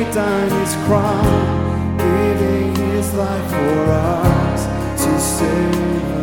laid down his crown, giving his life for us to save